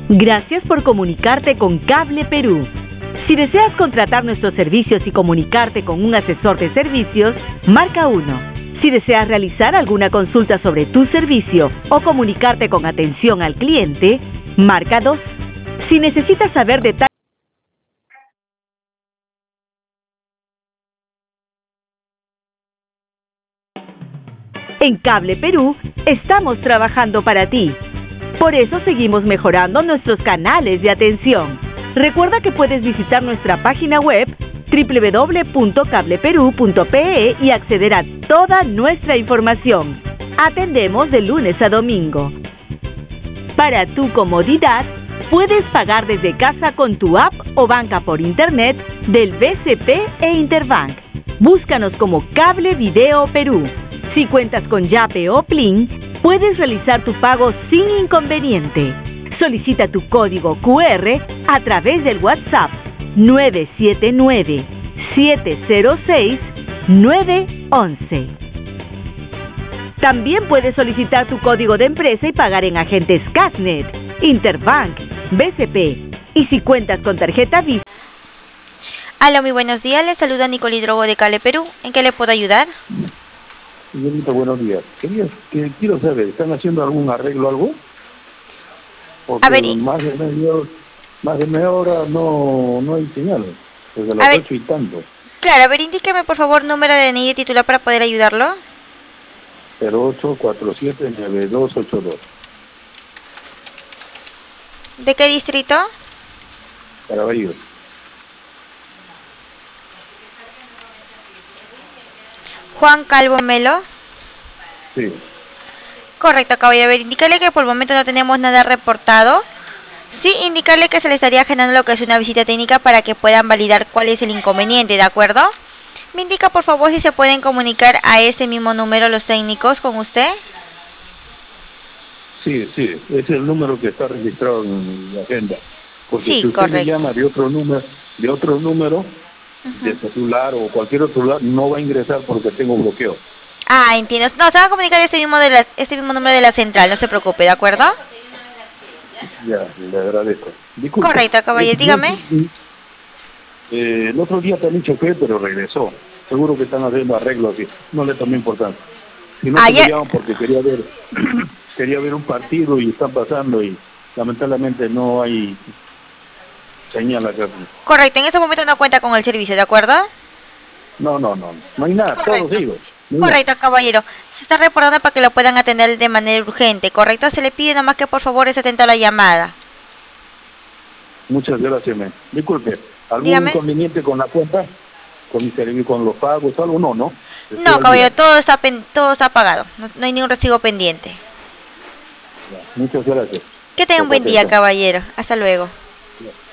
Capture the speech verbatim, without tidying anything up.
Gracias por comunicarte con Cable Perú. Si deseas contratar nuestros servicios y comunicarte con un asesor de servicios, marca uno. Si deseas realizar alguna consulta sobre tu servicio o comunicarte con atención al cliente, marca dos. Si necesitas saber detalles en Cable Perú, estamos trabajando para ti. Por eso seguimos mejorando nuestros canales de atención. Recuerda que puedes visitar nuestra página web doble u doble u doble u punto cable perú punto pe e y acceder a toda nuestra información. Atendemos de lunes a domingo. Para tu comodidad, puedes pagar desde casa con tu app o banca por internet del B C P e Interbank. Búscanos como Cable Video Perú. Si cuentas con Yape o Plin, puedes realizar tu pago sin inconveniente. Solicita tu código cu erre a través del WhatsApp nueve siete nueve, siete cero seis, nueve once. También puedes solicitar tu código de empresa y pagar en agentes Casnet, Interbank, B C P. Y si cuentas con tarjeta Visa. Hola, muy buenos días. Les saluda Nicole Hidrogo de Cable Perú. ¿En qué le puedo ayudar? Señorita, buenos días. Quería, que, quiero saber, ¿están haciendo algún arreglo o algo? Porque A ver, y- más de media hora, más de media hora no, no hay señales. Desde A las ver. ocho y tanto. Claro, a ver, indíqueme por favor número de D N I de titular para poder ayudarlo. cero ocho cuatro siete nueve dos ocho dos. ¿De qué distrito? Caraballo. Juan Calvo Melo. Sí. Correcto, caballero. A ver, indicarle que por el momento no tenemos nada reportado. Sí, indicarle que se le estaría agendando lo que es una visita técnica para que puedan validar cuál es el inconveniente, ¿de acuerdo? Me indica por favor si se pueden comunicar a ese mismo número los técnicos con usted. Sí, sí. Es el número que está registrado en la agenda. Porque Sí, si usted me correcto. llama de otro número, de otro número, de celular o cualquier otro lugar, no va a ingresar porque tengo bloqueo. Ah, entiendo. No, se va a comunicar este mismo, de la, este mismo número de la central, no se preocupe, ¿de acuerdo? Ya, le agradezco. Disculpe. Correcto, caballero, Eh, dígame. eh, el otro día también choqué, pero regresó. Seguro que están haciendo arreglos y no le tomé importancia. Si no, Ayer- me llaman porque quería ver quería ver un partido y están pasando y lamentablemente no hay señal acá. Correcto, en ese momento no cuenta con el servicio, ¿de acuerdo? No, no, no. No hay nada, Correcto. todos ellos. Mira, Correcto, caballero. Se está reportando para que lo puedan atender de manera urgente, ¿correcto? Se le pide nomás que por favor esté atento a la llamada. muchas gracias, men. Disculpe, ¿algún Dígame. inconveniente con la cuenta? ¿Con mi servicio, con los pagos, algo? No, no. Estoy No, al caballero, día. todo está pen- todo está pagado. No, no hay ningún recibo pendiente. Ya, muchas gracias. Que tenga un Por buen día, atención. caballero. Hasta luego. Ya.